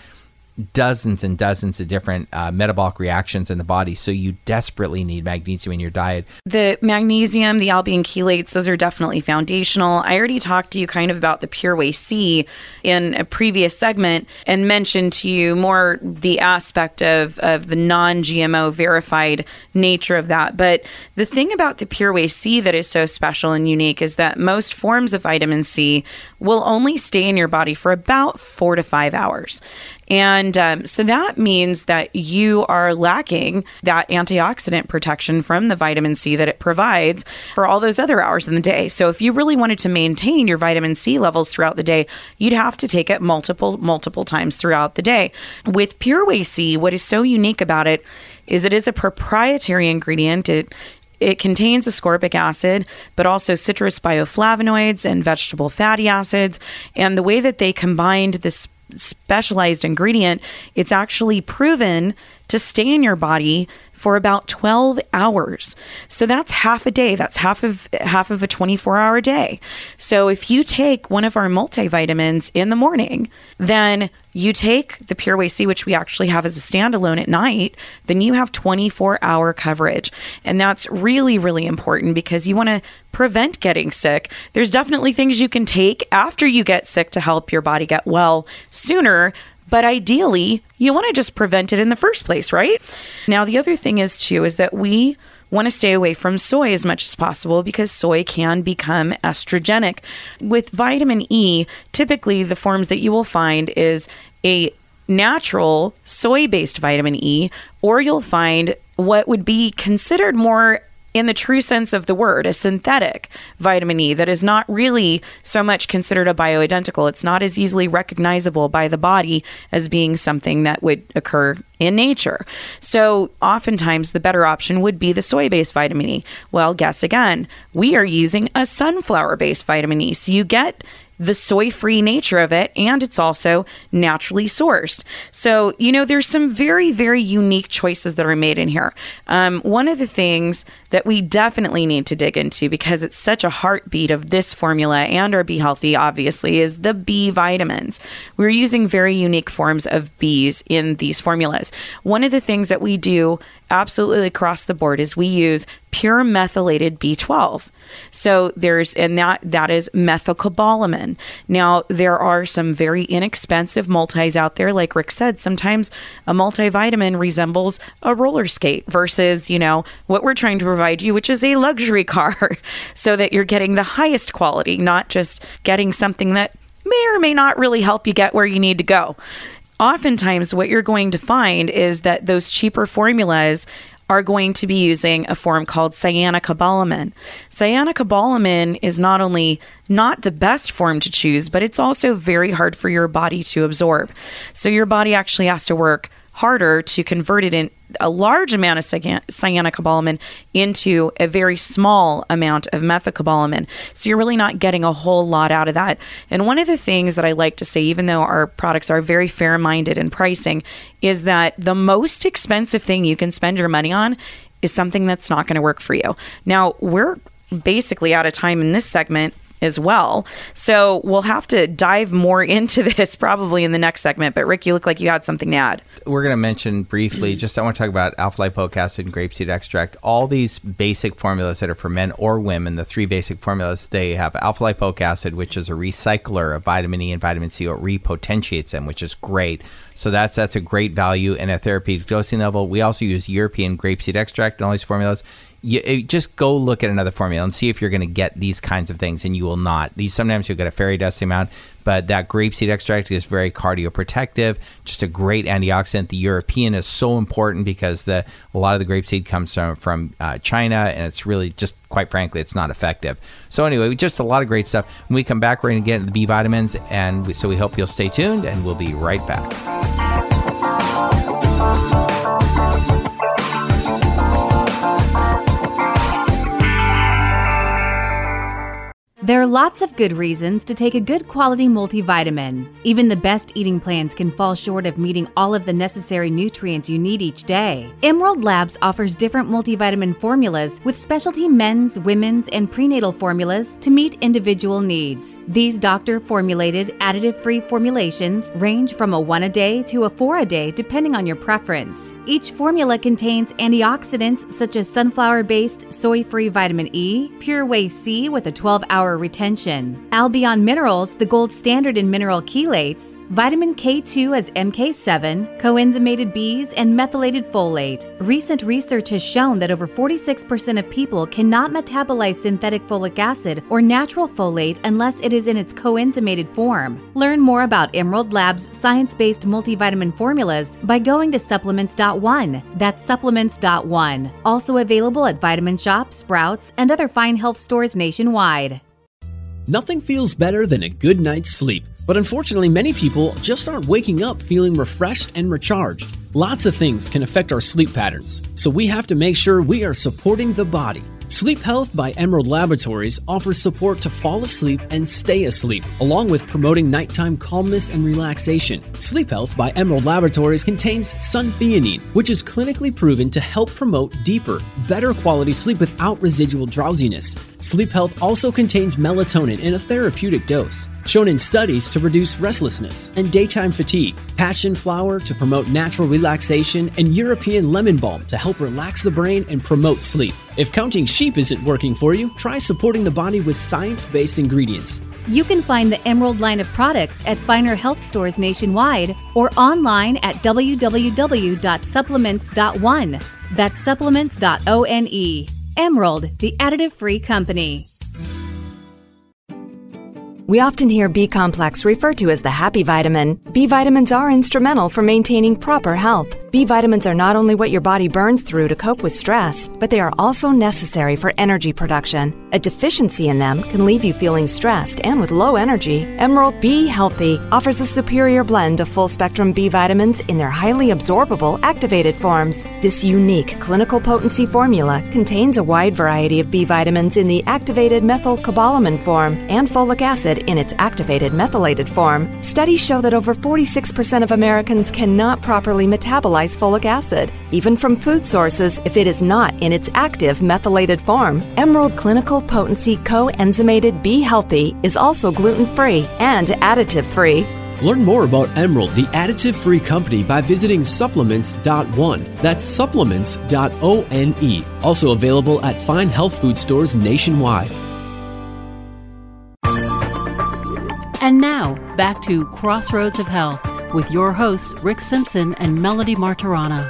dozens and dozens of different uh, metabolic reactions in the body. So you desperately need magnesium in your diet. The magnesium, the albumin chelates, those are definitely foundational. I already talked to you kind of about the Pure Whey C in a previous segment and mentioned to you more the aspect of, of the non-G M O verified nature of that. But the thing about the Pure Whey C that is so special and unique is that most forms of vitamin C will only stay in your body for about four to five hours. And um, so that means that you are lacking that antioxidant protection from the vitamin C that it provides for all those other hours in the day. So if you really wanted to maintain your vitamin C levels throughout the day, you'd have to take it multiple, multiple times throughout the day. With Pure Whey C, what is so unique about it is it is a proprietary ingredient. It It contains ascorbic acid, but also citrus bioflavonoids and vegetable fatty acids. And the way that they combined this specialized ingredient, it's actually proven to stay in your body for about twelve hours. So that's half a day. That's half of half of a twenty-four hour day. So if you take one of our multivitamins in the morning, then you take the Pure Whey C, which we actually have as a standalone at night, then you have twenty-four hour coverage. And that's really, really important because you want to prevent getting sick. There's definitely things you can take after you get sick to help your body get well sooner. But ideally, you want to just prevent it in the first place, right? Now, the other thing is, too, is that we want to stay away from soy as much as possible because soy can become estrogenic. With vitamin E, typically the forms that you will find is a natural soy-based vitamin E, or you'll find what would be considered more in the true sense of the word, a synthetic vitamin E that is not really so much considered a bioidentical. It's not as easily recognizable by the body as being something that would occur in nature. So oftentimes the better option would be the soy-based vitamin E. Well, guess again, we are using a sunflower-based vitamin E. So you get the soy-free nature of it, and it's also naturally sourced. So, you know, there's some very, very unique choices that are made in here. Um, one of the things that we definitely need to dig into, because it's such a heartbeat of this formula and our Be Healthy, obviously, is the B vitamins. We're using very unique forms of Bs in these formulas. One of the things that we do absolutely across the board is we use pure methylated B twelve. So there's, and that, that is methylcobalamin. Now, there are some very inexpensive multis out there. Like Rick said, sometimes a multivitamin resembles a roller skate versus, you know, what we're trying to provide you, which is a luxury car, so that you're getting the highest quality, not just getting something that may or may not really help you get where you need to go. Oftentimes, what you're going to find is that those cheaper formulas are going to be using a form called cyanocobalamin. Cyanocobalamin is not only not the best form to choose, but it's also very hard for your body to absorb. So your body actually has to work harder to convert it in a large amount of cyanocobalamin into a very small amount of methylcobalamin. So you're really not getting a whole lot out of that. And one of the things that I like to say, even though our products are very fair-minded in pricing, is that the most expensive thing you can spend your money on is something that's not going to work for you. Now, we're basically out of time in this segment as well. So we'll have to dive more into this probably in the next segment. But Rick, you look like you had something to add. We're going to mention briefly, just I want to talk about alpha-lipoic acid and grapeseed extract. All these basic formulas that are for men or women, the three basic formulas, they have alpha-lipoic acid, which is a recycler of vitamin E and vitamin C, or repotentiates them, which is great. So that's that's a great value in a therapeutic dosing level. We also use European grapeseed extract in all these formulas. You, just go look at another formula and see if you're going to get these kinds of things, and you will not. These sometimes you'll get a fairy dust amount, but that grapeseed extract is very cardioprotective, just a great antioxidant. The European is so important because the a lot of the grapeseed comes from, from uh, China, and it's really just, quite frankly, it's not effective. So anyway, just a lot of great stuff. When we come back, we're going to get into the B vitamins, and we, so we hope you'll stay tuned, and we'll be right back. There are lots of good reasons to take a good quality multivitamin. Even the best eating plans can fall short of meeting all of the necessary nutrients you need each day. Emerald Labs offers different multivitamin formulas with specialty men's, women's, and prenatal formulas to meet individual needs. These doctor-formulated, additive-free formulations range from a one a day to a four a day depending on your preference. Each formula contains antioxidants such as sunflower-based soy-free vitamin E, Pure Whey C with a twelve hour retention, Albion Minerals, the gold standard in mineral chelates, vitamin K two as M K seven, coenzymated Bs, and methylated folate. Recent research has shown that over forty-six percent of people cannot metabolize synthetic folic acid or natural folate unless it is in its coenzymated form. Learn more about Emerald Labs' science-based multivitamin formulas by going to supplements dot one. That's supplements dot one. Also available at Vitamin Shoppe, Sprouts, and other fine health stores nationwide. Nothing feels better than a good night's sleep, but unfortunately many people just aren't waking up feeling refreshed and recharged. Lots of things can affect our sleep patterns, so we have to make sure we are supporting the body. Sleep Health by Emerald Laboratories offers support to fall asleep and stay asleep, along with promoting nighttime calmness and relaxation. Sleep Health by Emerald Laboratories contains suntheanine, which is clinically proven to help promote deeper, better quality sleep without residual drowsiness. Sleep Health also contains melatonin in a therapeutic dose, shown in studies to reduce restlessness and daytime fatigue, passion flower to promote natural relaxation, and European lemon balm to help relax the brain and promote sleep. If counting sheep isn't working for you, try supporting the body with science-based ingredients. You can find the Emerald line of products at finer health stores nationwide or online at w w w dot supplements dot one. That's supplements dot one. Emerald, the additive-free company. We often hear B-complex referred to as the happy vitamin. B vitamins are instrumental for maintaining proper health. B vitamins are not only what your body burns through to cope with stress, but they are also necessary for energy production. A deficiency in them can leave you feeling stressed and with low energy. Emerald B Healthy offers a superior blend of full-spectrum B vitamins in their highly absorbable activated forms. This unique clinical potency formula contains a wide variety of B vitamins in the activated methylcobalamin form and folic acid in its activated methylated form. Studies show that over forty-six percent of Americans cannot properly metabolize folic acid, even from food sources, if it is not in its active methylated form. Emerald Clinical Potency Coenzymated B Healthy is also gluten-free and additive-free. Learn more about Emerald, the additive-free company, by visiting supplements dot one. That's supplements dot one. Also available at fine health food stores nationwide. And now, back to Crossroads of Health with your hosts, Rick Simpson and Melody Martirana.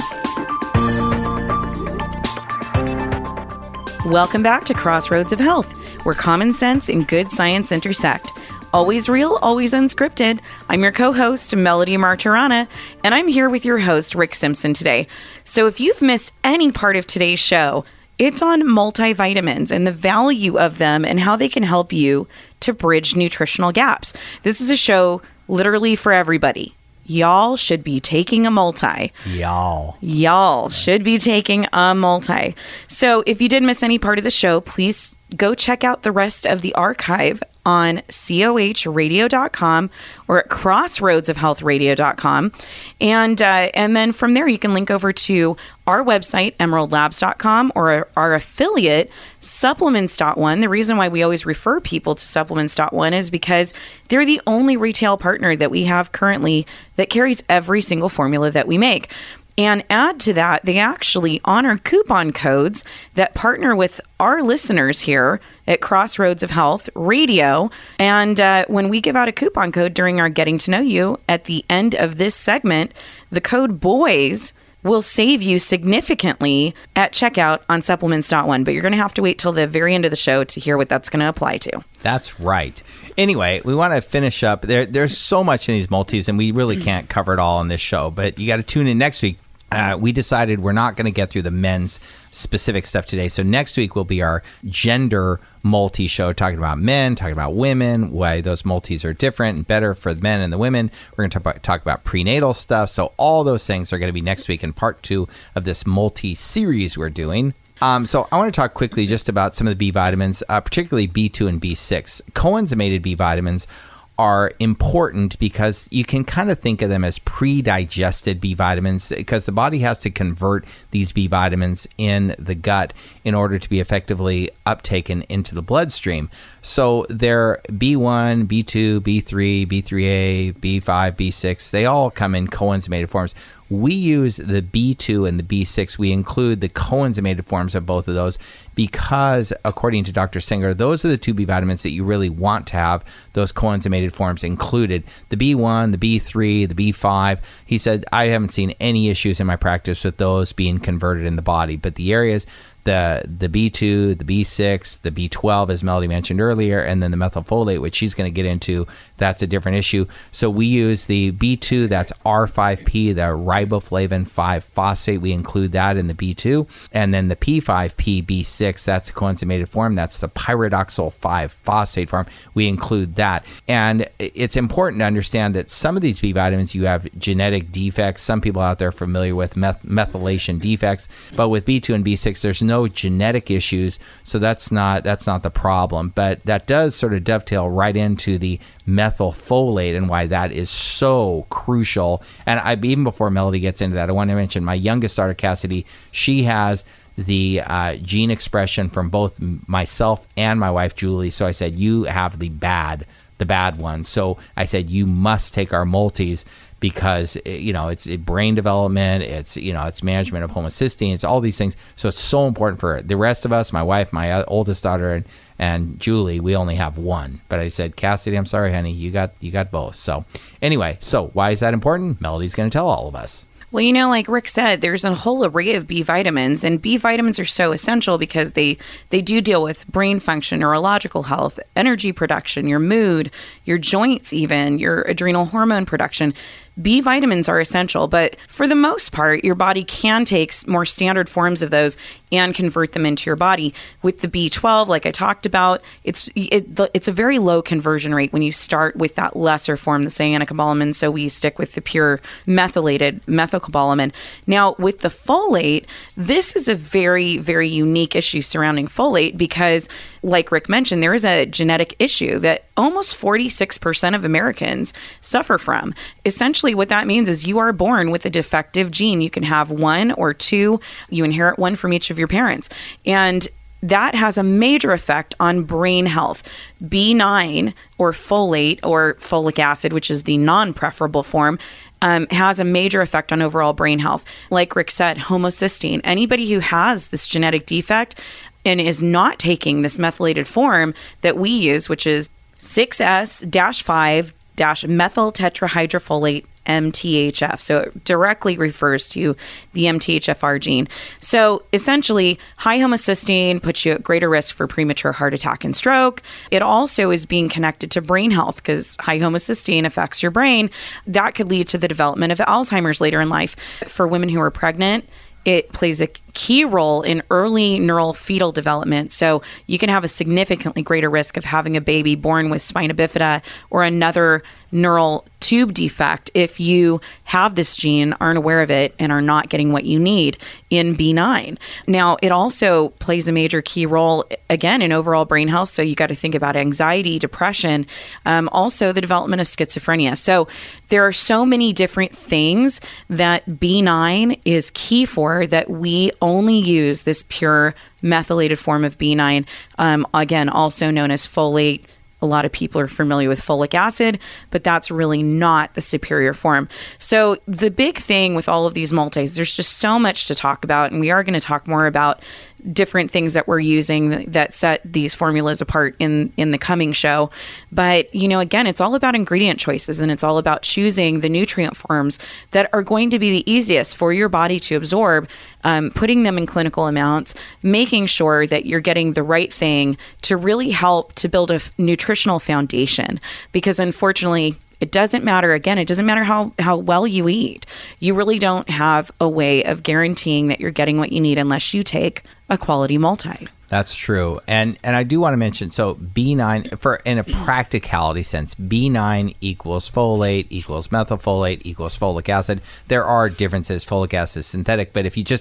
Welcome back to Crossroads of Health, where common sense and good science intersect. Always real, always unscripted. I'm your co-host, Melody Martirana, and I'm here with your host, Rick Simpson, today. So if you've missed any part of today's show, it's on multivitamins and the value of them and how they can help you to bridge nutritional gaps. This is a show literally for everybody. Y'all should be taking a multi. Y'all. Y'all should be taking a multi. So if you did miss any part of the show, please go check out the rest of the archive on C O H radio dot com or at crossroads of health radio dot com. And uh, and then from there, you can link over to our website, emerald labs dot com, or our, our affiliate, supplements dot one. The reason why we always refer people to supplements dot one is because they're the only retail partner that we have currently that carries every single formula that we make. And add to that, they actually honor coupon codes that partner with our listeners here at Crossroads of Health Radio. And uh, when we give out a coupon code during our Getting to Know You at the end of this segment, the code BOYS will save you significantly at checkout on supplements dot one. But you're going to have to wait till the very end of the show to hear what that's going to apply to. That's right. Anyway, we want to finish up. There, there's so much in these multis, and we really can't cover it all on this show. But you got to tune in next week. Uh, we decided we're not going to get through the men's specific stuff today. So next week will be our gender multi show, talking about men, talking about women, why those multis are different and better for the men and the women. We're going to talk about, talk about prenatal stuff. So all those things are going to be next week in part two of this multi series we're doing. Um, so I want to talk quickly just about some of the B vitamins, uh, particularly B two and B six. Coenzymated B vitamins are important because you can kind of think of them as pre-digested B vitamins, because the body has to convert these B vitamins in the gut in order to be effectively uptaken into the bloodstream. So they're B one, B two, B three, B three A, B five, B six. They all come in coenzymated forms. We use the B two and the B six. We include the coenzymated forms of both of those because, according to Doctor Singer, those are the two B vitamins that you really want to have those coenzymated forms included. The B one, the B three, the B five. He said, I haven't seen any issues in my practice with those being converted in the body, but the areas the the B two, the B six, the B twelve, as Melody mentioned earlier, and then the methylfolate, which she's going to get into, that's a different issue. So we use the B two, that's R five P, the riboflavin five phosphate. We include that in the B two. And then the P five P B six, that's a coenzymated form. That's the pyridoxal five phosphate form. We include that. And it's important to understand that some of these B vitamins, you have genetic defects. Some people out there are familiar with meth- methylation defects. But with B two and B six, there's no no genetic issues, so that's not that's not the problem. But that does sort of dovetail right into the methylfolate and why that is so crucial. And I, even before Melody gets into that, I want to mention my youngest daughter, Cassidy. She has the uh, gene expression from both myself and my wife, Julie. So I said, you have the bad, the bad one. So I said, you must take our multis, because, you know, it's brain development, it's, you know, it's management of homocysteine, it's all these things. So it's so important for the rest of us. My wife, my oldest daughter, and, and Julie, we only have one. But I said, Cassidy, I'm sorry, honey, you got you got both. So anyway, so why is that important? Melody's going to tell all of us. Well, you know, like Rick said, there's a whole array of B vitamins, and B vitamins are so essential because they, they do deal with brain function, neurological health, energy production, your mood, your joints even, your adrenal hormone production. B vitamins are essential, but for the most part, your body can take more standard forms of those and convert them into your body. With the B twelve, like I talked about, it's it, it's a very low conversion rate when you start with that lesser form, the cyanocobalamin, so we stick with the pure methylated methylcobalamin. Now, with the folate, this is a very, very unique issue surrounding folate because, like Rick mentioned, there is a genetic issue that almost forty-six percent of Americans suffer from. Essentially, what that means is you are born with a defective gene. You can have one or two. You inherit one from each of your parents. And that has a major effect on brain health. B nine, or folate, or folic acid, which is the non-preferable form, Um, has a major effect on overall brain health. Like Rick said, homocysteine. Anybody who has this genetic defect and is not taking this methylated form that we use, which is six S five methyl tetrahydrofolate, M T H F. So it directly refers to the M T H F R gene. So essentially, high homocysteine puts you at greater risk for premature heart attack and stroke. It also is being connected to brain health because high homocysteine affects your brain. That could lead to the development of Alzheimer's later in life. For women who are pregnant, it plays a key role in early neural fetal development. So you can have a significantly greater risk of having a baby born with spina bifida or another neural tube defect if you have this gene, aren't aware of it, and are not getting what you need in B nine. Now, it also plays a major key role, again, in overall brain health. So you got to think about anxiety, depression, um, also the development of schizophrenia. So there are so many different things that B nine is key for that we only use this pure methylated form of B nine, um, again, also known as folate. A lot of people are familiar with folic acid, but that's really not the superior form. So the big thing with all of these multis, there's just so much to talk about, and we are going to talk more about different things that we're using that set these formulas apart in in the coming show. But, you know, again, it's all about ingredient choices, and it's all about choosing the nutrient forms that are going to be the easiest for your body to absorb, um, putting them in clinical amounts, making sure that you're getting the right thing to really help to build a f- nutritional foundation. Because unfortunately, it doesn't matter. Again, it doesn't matter how, how well you eat. You really don't have a way of guaranteeing that you're getting what you need unless you take a quality multi. That's true. And and I do want to mention, so B nine, for in a practicality sense, B nine equals folate, equals methylfolate, equals folic acid. There are differences. Folic acid is synthetic, but if you just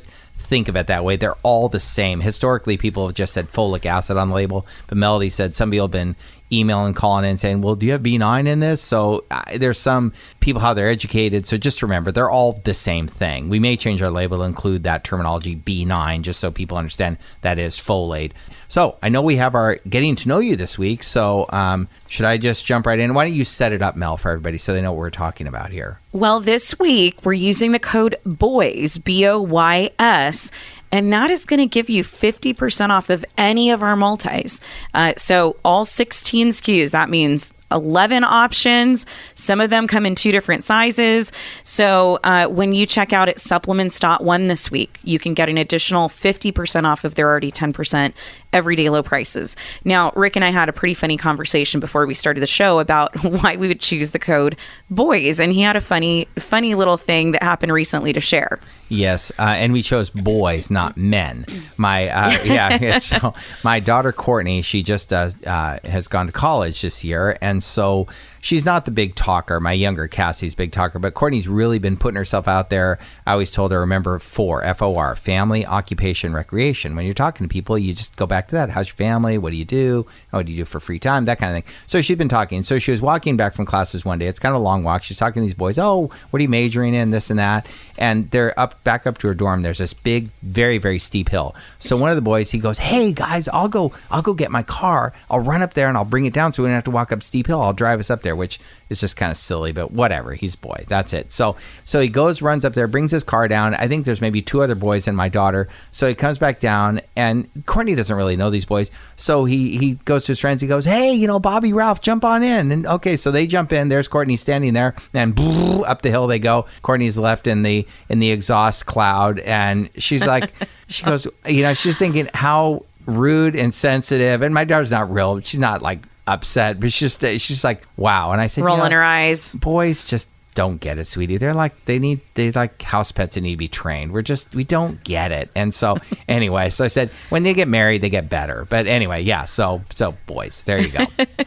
think of it that way. They're all the same. Historically, people have just said folic acid on the label, but Melody said some people have been emailing, calling in saying, well, do you have B nine in this? So uh, there's some people, how they're educated. So just remember, they're all the same thing. We may change our label to include that terminology B nine, just so people understand that is folate. So I know we have our getting to know you this week. So um, should I just jump right in? Why don't you set it up, Mel, for everybody so they know what we're talking about here? Well, this week we're using the code BOYS, B O Y S, and that is going to give you fifty percent off of any of our multis. Uh, so all sixteen S K Us, that means eleven options. Some of them come in two different sizes. So uh, when you check out at supplements dot one this week, you can get an additional fifty percent off of their already ten percent everyday low prices. Now, Rick and I had a pretty funny conversation before we started the show about why we would choose the code BOYS. And he had a funny, funny little thing that happened recently to share. Yes, uh, and we chose boys, not men. My uh, yeah, so my daughter Courtney, she just uh, uh, has gone to college this year, and so she's not the big talker. My younger Cassie's big talker, but Courtney's really been putting herself out there. I always told her, remember four, F O R, family, occupation, recreation. When you're talking to people, you just go back to that. How's your family? What do you do? What do you do for free time? That kind of thing. So she's been talking. So she was walking back from classes one day. It's kind of a long walk. She's talking to these boys. Oh, what are you majoring in? This and that. And they're up back up to her dorm. There's this big, very, very steep hill. So one of the boys, he goes, hey guys, I'll go, I'll go get my car. I'll run up there and I'll bring it down so we don't have to walk up steep hill. I'll drive us up there, which is just kind of silly, but whatever. He's a boy. That's it. So, so he goes, runs up there, brings his car down. I think there's maybe two other boys and my daughter. So he comes back down, and Courtney doesn't really know these boys. So he, he goes to his friends. He goes, hey, you know, Bobby, Ralph, jump on in. And okay, so they jump in. There's Courtney standing there, and up the hill they go. Courtney's left in the, in the exhaust cloud. And she's like, she goes, you know, she's thinking how rude and sensitive. And my daughter's not real. She's not like upset, but she's just, she's like, wow. And I said, rolling you know, her eyes. Boys just don't get it, sweetie. They're like, they need, they like house pets that need to be trained. We're just, we don't get it. And so anyway, so I said, when they get married, they get better. But anyway, yeah. So, so boys, there you go.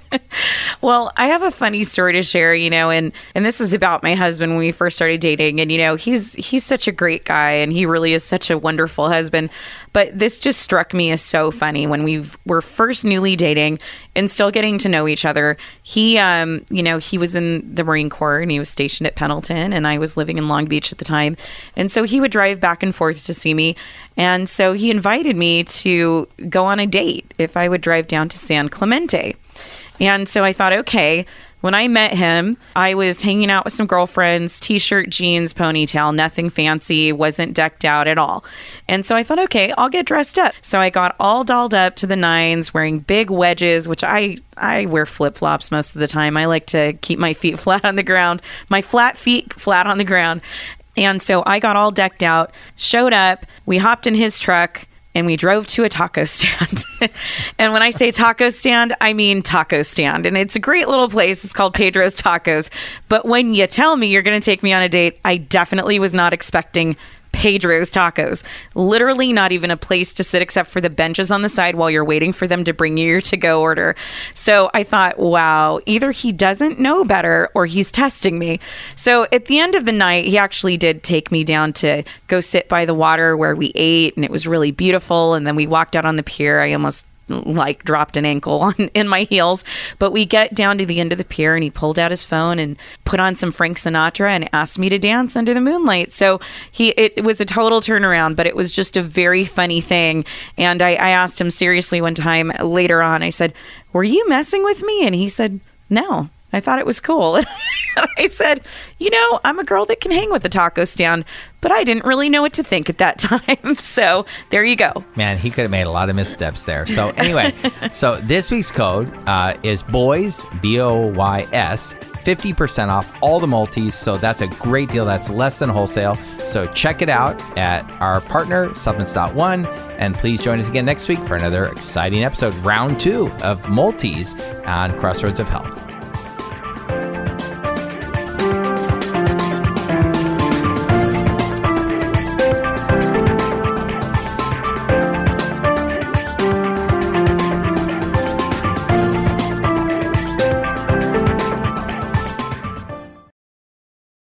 Well, I have a funny story to share, you know, and, and this is about my husband when we first started dating. And, you know, he's, he's such a great guy, and he really is such a wonderful husband. But this just struck me as so funny when we were first newly dating and still getting to know each other. He, um, you know, he was in the Marine Corps, and he was stationed at Pendleton, and I was living in Long Beach at the time. And so he would drive back and forth to see me. And so he invited me to go on a date if I would drive down to San Clemente. And so I thought, okay. When I met him, I was hanging out with some girlfriends, t-shirt, jeans, ponytail, nothing fancy, wasn't decked out at all. And so I thought, okay, I'll get dressed up. So I got all dolled up to the nines, wearing big wedges, which I, I wear flip-flops most of the time. I like to keep my feet flat on the ground, my flat feet flat on the ground. And so I got all decked out, showed up, we hopped in his truck, and we drove to a taco stand. And when I say taco stand, I mean taco stand. And it's a great little place. It's called Pedro's Tacos. But when you tell me you're going to take me on a date, I definitely was not expecting Pedro's Tacos. Literally not even a place to sit except for the benches on the side while you're waiting for them to bring you your to-go order. So I thought, wow, either he doesn't know better or he's testing me. So at the end of the night, he actually did take me down to go sit by the water where we ate, and it was really beautiful. And then we walked out on the pier. I almost like dropped an ankle on, in my heels, but we get down to the end of the pier, and he pulled out his phone and put on some Frank Sinatra and asked me to dance under the moonlight. So he, it, it was a total turnaround, but it was just a very funny thing. And I, I asked him seriously one time later on, I said, were you messing with me? And he said, no. I thought it was cool. And I said, you know, I'm a girl that can hang with the taco stand, but I didn't really know what to think at that time. So there you go. Man, he could have made a lot of missteps there. So anyway, so this week's code uh, is BOYS, B O Y S, fifty percent off all the multis. So that's a great deal. That's less than wholesale. So check it out at our partner, supplements dot one. And please join us again next week for another exciting episode, round two of multis on Crossroads of Health.